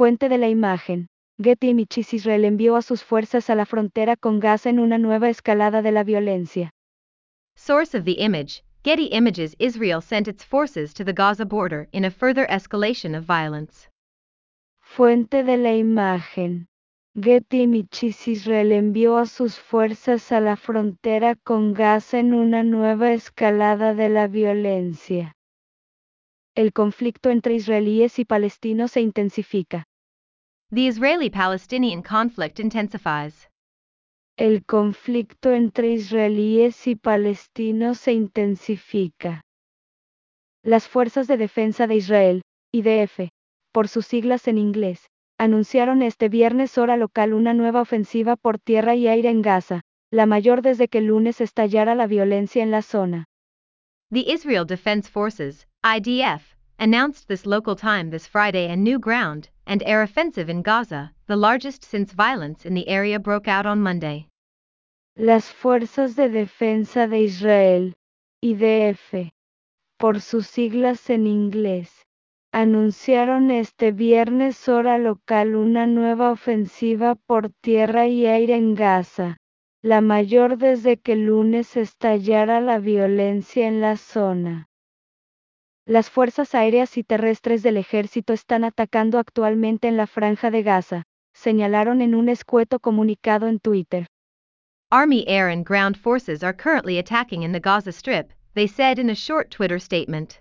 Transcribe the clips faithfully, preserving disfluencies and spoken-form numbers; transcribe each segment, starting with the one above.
Fuente de la imagen. Getty Images. Israel envió a sus fuerzas a la frontera con Gaza en una nueva escalada de la violencia. Source of the image, Getty Images. Israel sent its forces to the Gaza border in a further escalation of violence. Fuente de la imagen. Getty Images. Israel envió a sus fuerzas a la frontera con Gaza en una nueva escalada de la violencia. El conflicto entre israelíes y palestinos se intensifica. The Israeli-Palestinian conflict intensifies. El conflicto entre israelíes y palestinos se intensifica. Las Fuerzas de Defensa de Israel, I D F, por sus siglas en inglés, anunciaron este viernes hora local una nueva ofensiva por tierra y aire en Gaza, la mayor desde que el lunes estallara la violencia en la zona. The Israel Defense Forces, I D F, announced this local time this Friday a new ground and air offensive in Gaza, the largest since violence in the area broke out on Monday. Las Fuerzas de Defensa de Israel, I D F, por sus siglas en inglés, anunciaron este viernes hora local una nueva ofensiva por tierra y aire en Gaza, la mayor desde que el lunes estallara la violencia en la zona. Las fuerzas aéreas y terrestres del ejército están atacando actualmente en la franja de Gaza, señalaron en un escueto comunicado en Twitter. Army air and ground forces are currently attacking in the Gaza Strip, they said in a short Twitter statement.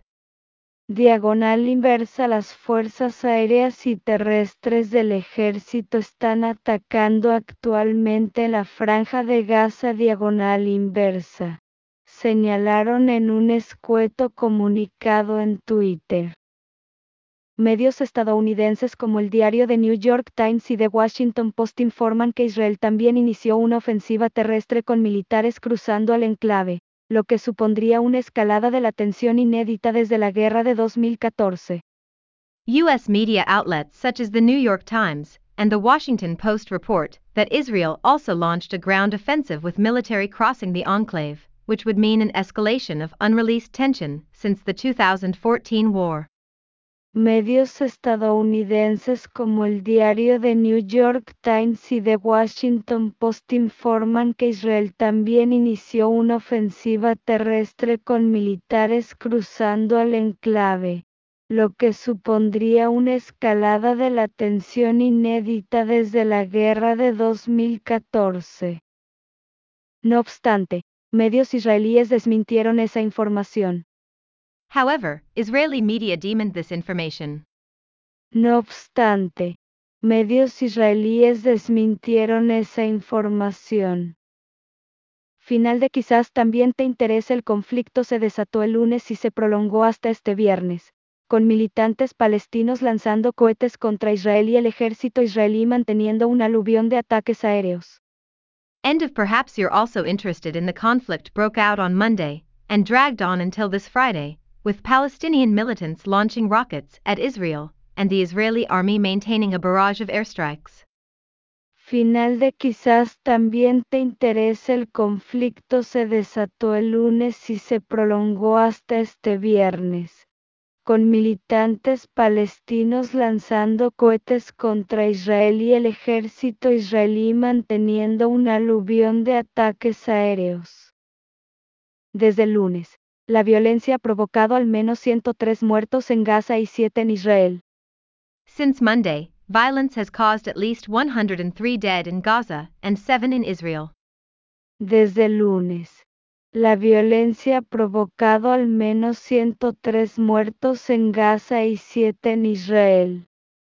Diagonal inversa. Las fuerzas aéreas y terrestres del ejército están atacando actualmente la franja de Gaza. Diagonal inversa, señalaron en un escueto comunicado en Twitter. Medios estadounidenses como el diario The New York Times y The Washington Post informan que Israel también inició una ofensiva terrestre con militares cruzando al enclave, lo que supondría una escalada de la tensión inédita desde la guerra de dos mil catorce. U S media outlets such as the New York Times and the Washington Post report that Israel also launched a ground offensive with military crossing the enclave, which would mean an escalation of unreleased tension since the two thousand fourteen war. Medios estadounidenses como el diario The New York Times y The Washington Post informan que Israel también inició una ofensiva terrestre con militares cruzando al enclave, lo que supondría una escalada de la tensión inédita desde la guerra de dos mil catorce. No obstante, medios israelíes desmintieron esa información. However, Israeli media demented this information. No obstante, medios israelíes desmintieron esa información. Final de quizás también te interese. El conflicto se desató el lunes y se prolongó hasta este viernes, con militantes palestinos lanzando cohetes contra Israel y el ejército israelí manteniendo un aluvión de ataques aéreos. End of perhaps you're also interested in the conflict broke out on Monday and dragged on until this Friday, with Palestinian militants launching rockets at Israel and the Israeli army maintaining a barrage of airstrikes. Final de quizás también te interese. El conflicto se desató el lunes y se prolongó hasta este viernes, con militantes palestinos lanzando cohetes contra Israel y el ejército israelí manteniendo un aluvión de ataques aéreos. Desde el lunes, la violencia ha provocado al menos ciento tres muertos en Gaza y siete en Israel. Since Monday, violence has caused at least one hundred three dead in Gaza and seven in Israel. Desde el lunes, la violencia ha provocado al menos ciento tres muertos en Gaza y siete en Israel.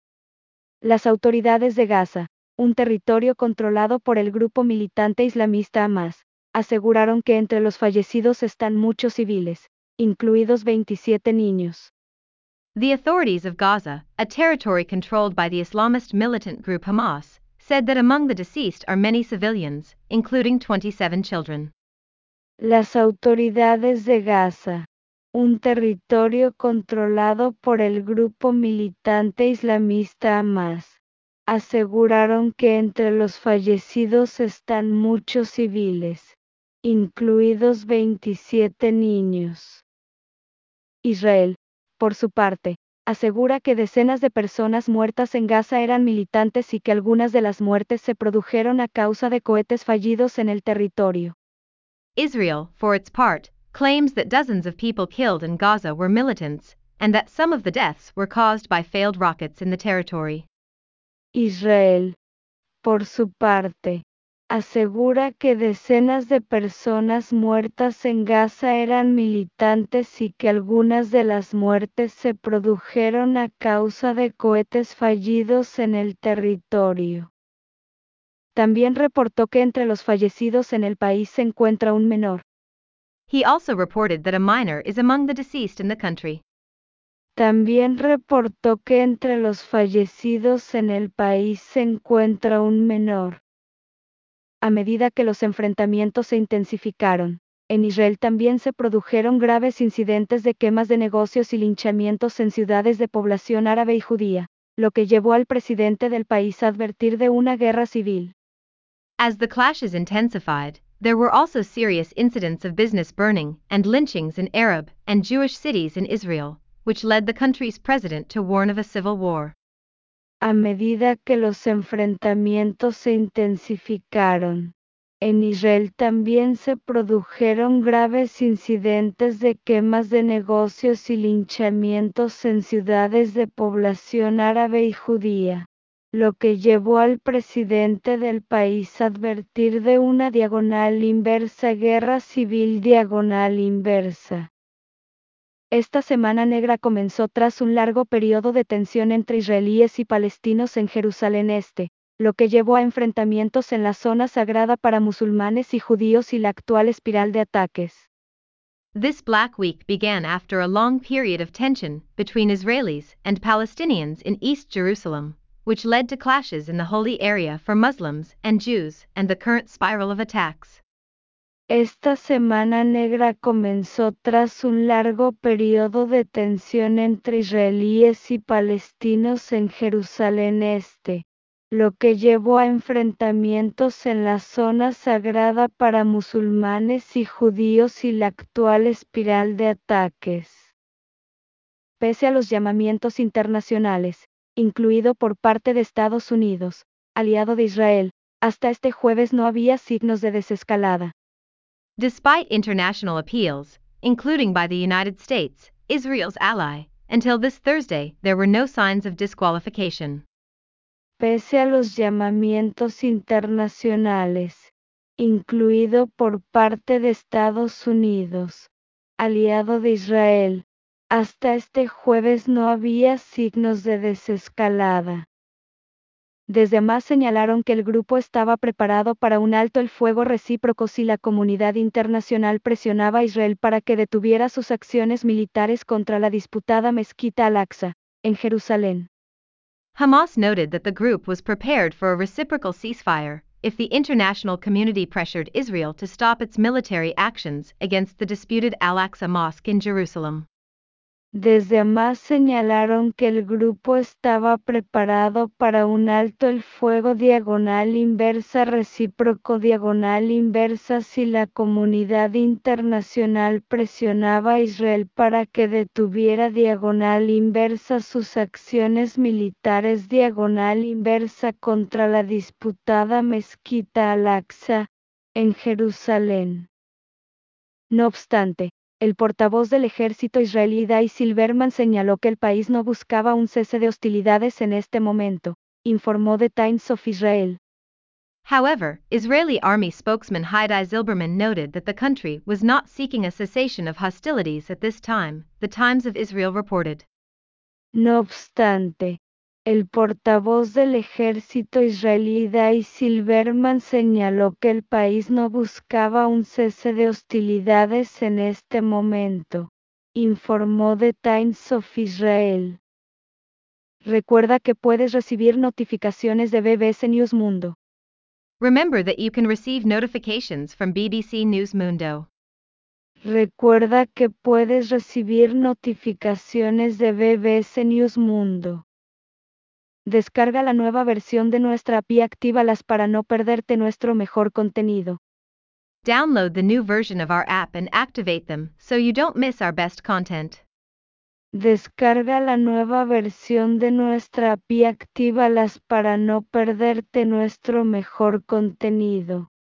Las autoridades de Gaza, un territorio controlado por el grupo militante islamista Hamas, aseguraron que entre los fallecidos están muchos civiles, incluidos veintisiete niños. The authorities of Gaza, a territory controlled by the Islamist militant group Hamas, said that among the deceased are many civilians, including twenty-seven children. Las autoridades de Gaza, un territorio controlado por el grupo militante islamista Hamas, aseguraron que entre los fallecidos están muchos civiles, incluidos veintisiete niños. Israel, por su parte, asegura que decenas de personas muertas en Gaza eran militantes y que algunas de las muertes se produjeron a causa de cohetes fallidos en el territorio. Israel, for its part, claims that dozens of people killed in Gaza were militants, and that some of the deaths were caused by failed rockets in the territory. Israel, por su parte, asegura que decenas de personas muertas en Gaza eran militantes y que algunas de las muertes se produjeron a causa de cohetes fallidos en el territorio. También reportó que entre los fallecidos en el país se encuentra un menor. He also reported that a minor is among the deceased in the country. También reportó que entre los fallecidos en el país se encuentra un menor. A medida que los enfrentamientos se intensificaron, en Israel también se produjeron graves incidentes de quemas de negocios y linchamientos en ciudades de población árabe y judía, lo que llevó al presidente del país a advertir de una guerra civil. As the clashes intensified, there were also serious incidents of business burning and lynchings in Arab and Jewish cities in Israel, which led the country's president to warn of a civil war. A medida que los enfrentamientos se intensificaron, en Israel también se produjeron graves incidentes de quemas de negocios y linchamientos en ciudades de población árabe y judía, lo que llevó al presidente del país a advertir de una diagonal inversa guerra civil diagonal inversa. Esta Semana Negra comenzó tras un largo periodo de tensión entre israelíes y palestinos en Jerusalén Este, lo que llevó a enfrentamientos en la zona sagrada para musulmanes y judíos y la actual espiral de ataques. This Black Week began after a long period of tension between Israelis and Palestinians in East Jerusalem, which led to clashes in the holy area for Muslims and Jews and the current spiral of attacks. Esta Semana Negra comenzó tras un largo periodo de tensión entre israelíes y palestinos en Jerusalén Este, lo que llevó a enfrentamientos en la zona sagrada para musulmanes y judíos y la actual espiral de ataques. Pese a los llamamientos internacionales, incluido por parte de Estados Unidos, aliado de Israel, hasta este jueves no había signos de desescalada. Despite international appeals, including by the United States, Israel's ally, until this Thursday there were no signs of disqualification. Pese a los llamamientos internacionales, incluido por parte de Estados Unidos, aliado de Israel, hasta este jueves no había signos de desescalada. Desde Hamas señalaron que el grupo estaba preparado para un alto el fuego recíproco si la comunidad internacional presionaba a Israel para que detuviera sus acciones militares contra la disputada mezquita Al-Aqsa, en Jerusalén. Hamas noted that the group was prepared for a reciprocal ceasefire if the international community pressured Israel to stop its military actions against the disputed Al-Aqsa Mosque in Jerusalem. Desde Hamas señalaron que el grupo estaba preparado para un alto el fuego diagonal inversa recíproco diagonal inversa si la comunidad internacional presionaba a Israel para que detuviera diagonal inversa sus acciones militares diagonal inversa contra la disputada mezquita Al-Aqsa, en Jerusalén. No obstante, el portavoz del ejército israelí Dai Silberman señaló que el país no buscaba un cese de hostilidades en este momento, informó The Times of Israel. However, Israeli army spokesman Hidai Zilberman noted that the country was not seeking a cessation of hostilities at this time, the Times of Israel reported. No obstante, el portavoz del ejército israelí Dai Silberman señaló que el país no buscaba un cese de hostilidades en este momento, informó The Times of Israel. Recuerda que puedes recibir notificaciones de B B C News Mundo. Remember that you can receive notifications from B B C News Mundo. Recuerda que puedes recibir notificaciones de B B C News Mundo. Descarga la nueva versión de nuestra app y actívalas para no perderte nuestro mejor contenido. Download the new version of our app and activate them so you don't miss our best content. Descarga la nueva versión de nuestra app y actívalas para no perderte nuestro mejor contenido.